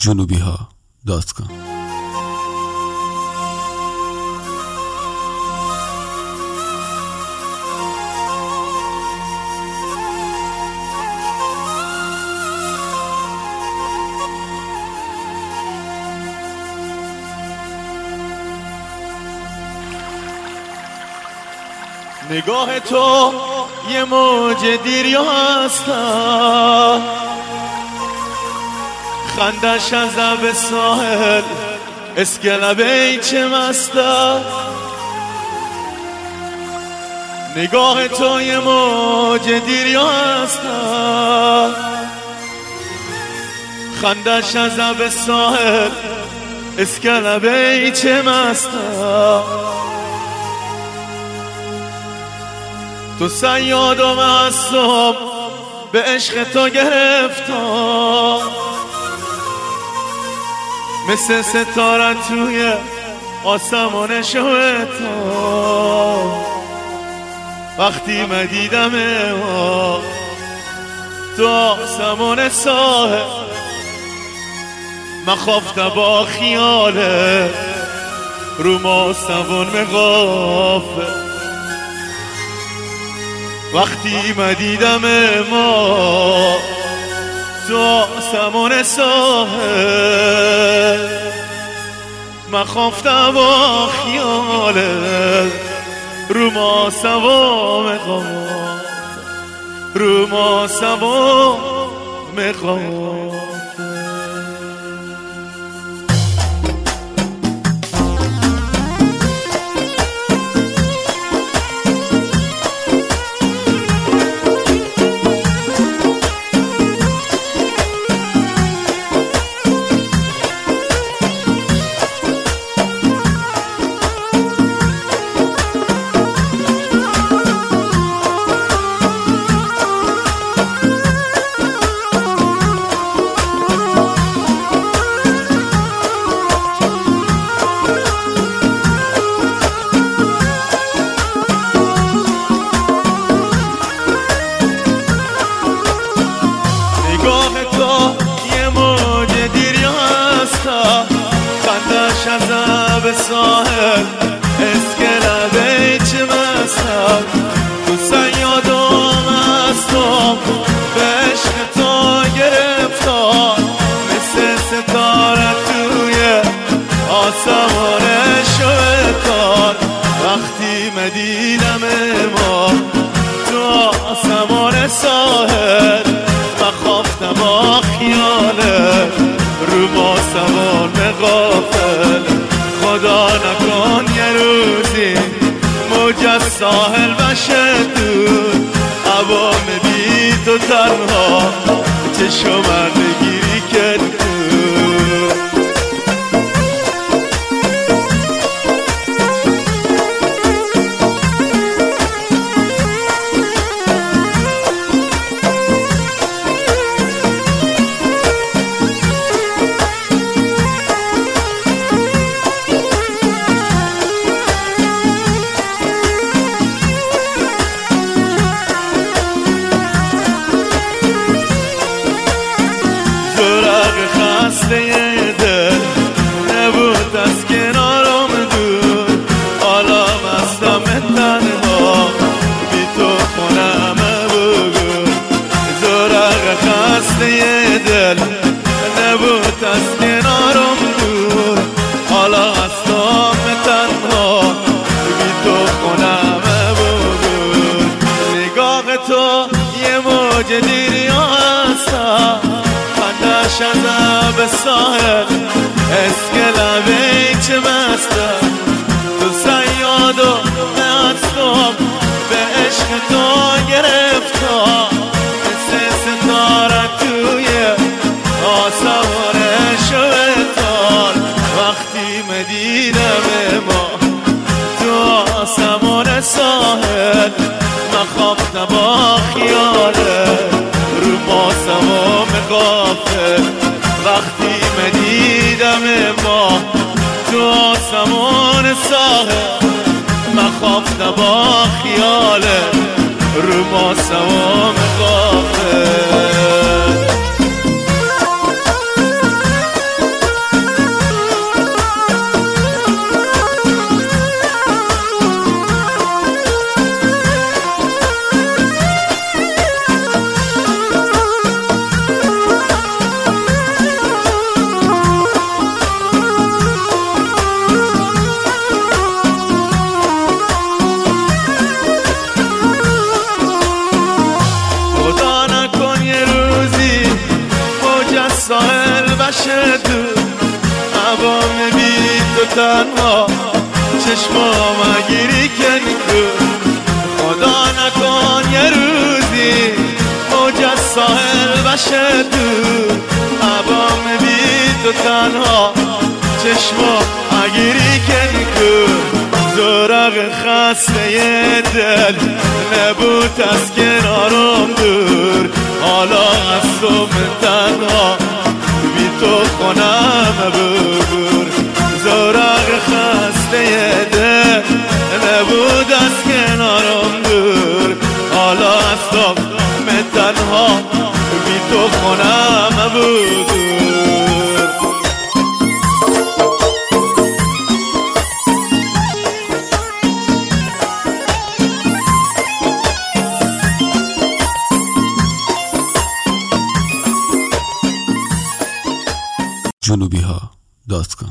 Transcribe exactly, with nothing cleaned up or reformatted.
جنوبی ها دات کام. نگاه تو یه موج دیریا هستا، خندش از لب ساحل اسکلبه چه مستا. نگاه تو یه موج دیریا هستا، خندش از لب ساحل اسکلبه چه مستا. تو صیاد و معصوم به عشق تو گرفتار، مثل ستاره توی آسمان شوتا. وقتی من دیدم ما تو آسمان ساحل، من خفته با خیاله رو ما سوان مغافه. وقتی من دیدم ما تو آسمان ساحل، من خفتم با خیاله رو ما سوا مقام، رو ما سوا مقام. خندش از لب ساحل اسکلبه چه مستا. تو صیاد و مستم به عشق تو گرفتار، مثل ستاره توی آسمان شوتا. وقتی من دیدم ما تو آسمان ساحل، من خفتم با خیاله رو ما سوان مغافل. خدا نکن یه روزی موج از ساحل بشه دور، عوام بی تو تنها چشم من بگیری که دور. خسته دل نبود از کنارم دور، حالا مستم تنها بی تو خونم بگو. زورق خسته دل نبود از کنارم دور، حالا مستم تنها بی تو خونم بگو. نگاه تو یه موج دیریا هستا، خندش از لب ساحل اسکلبه چه مستا. تو صیاد و معصوم به عشق تو گرفتار، مثل ستاره توی آسمان شوتا. وقتی من دیدم ما تو آسمان ساحل، من خفتم با خیاله رو ما سوا مغافل. وقتی من دیدم ما تو آسمان ساحل، من خفتم با خیاله رو ما سوا مغافل. تنها چشمام گیری کنی خدا نکن یه روزی موج از ساحل بشه دور عبام بی تو تنها چشمام گیری کنی زورق خسته دل نبود از کنارم دور حالا از تو من تنها بی تو خونم ببور زورق خسته دل نبود از کنارم دور حالا از تو من تنها بی تو خونم ببور جنوبی ها دات کام